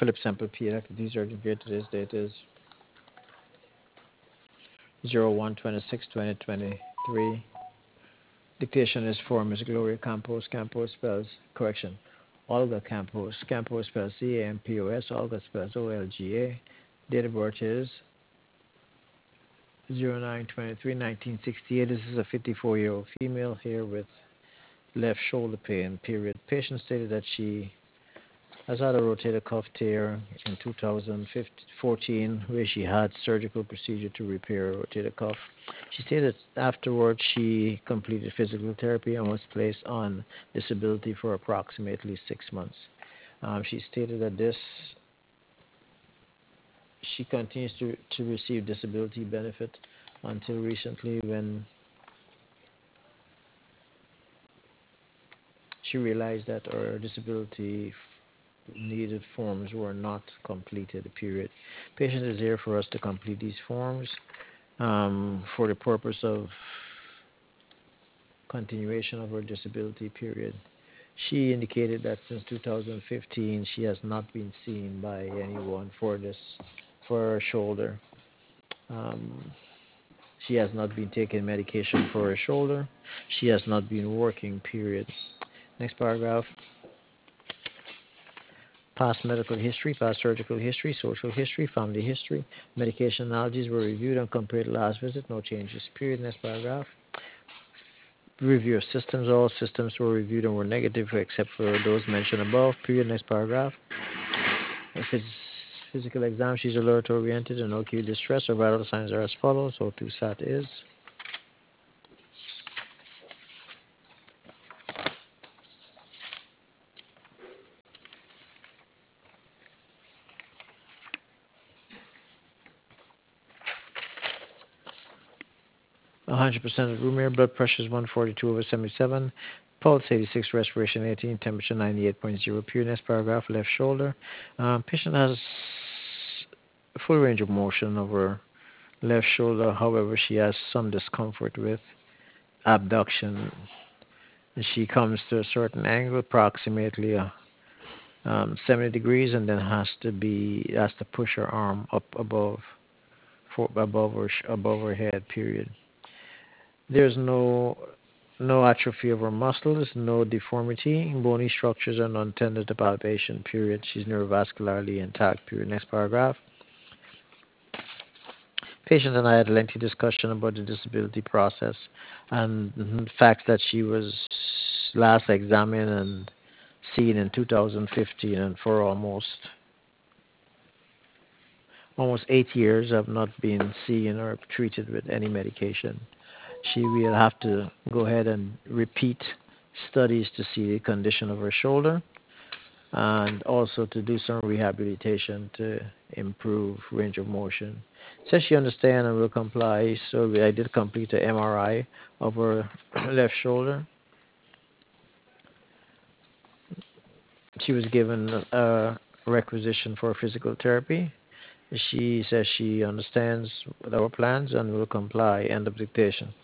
Philip Sample Peter. These are the today's date is 01/26/2023. Dictation is for Miss Gloria Campos. Campos spells correction. Olga Campos. Campos spells Campos. Olga spells Olga. Date of birth is 09/23/1968. This is a 54-year-old female here with left shoulder pain. Period. Patient stated that she has had a rotator cuff tear in 2014, where she had surgical procedure to repair a rotator cuff. She stated afterwards she completed physical therapy and was placed on disability for approximately 6 months. She stated that she continues to receive disability benefit until recently when she realized that her disability needed forms were not completed. Period. Patient is here for us to complete these forms for the purpose of continuation of her disability. Period. She indicated that since 2015 she has not been seen by anyone for her shoulder. Um, she has not been taking medication for her shoulder. She has not been working. Period. Next paragraph. Past medical history, past surgical history, social history, family history, medication allergies were reviewed and compared to last visit. No changes. Period. Next paragraph. Review of systems. All systems were reviewed and were negative except for those mentioned above. Period. Next paragraph. If it's physical exam, she's alert oriented and no acute distress. Her vital signs are as follows. O2 sat is 100% of room air. Blood pressure is 142/77. Pulse 86, respiration 18, temperature 98.0. Period. Next paragraph. Left shoulder. Patient has full range of motion of her left shoulder. However, she has some discomfort with abduction. She comes to a certain angle, approximately 70 degrees, and then has to push her arm up above her head. Period. There's no atrophy of her muscles, no deformity, bony structures are non-tended to palpation. Period. She's neurovascularly intact. Period. Next paragraph. Patient and I had a lengthy discussion about the disability process and the fact that she was last examined and seen in 2015, and for almost 8 years have not been seen or treated with any medication. She will have to go ahead and repeat studies to see the condition of her shoulder and also to do some rehabilitation to improve range of motion. Says she understands and will comply, so I did complete an MRI of her left shoulder. She was given a requisition for physical therapy. She says she understands our plans and will comply. End of dictation.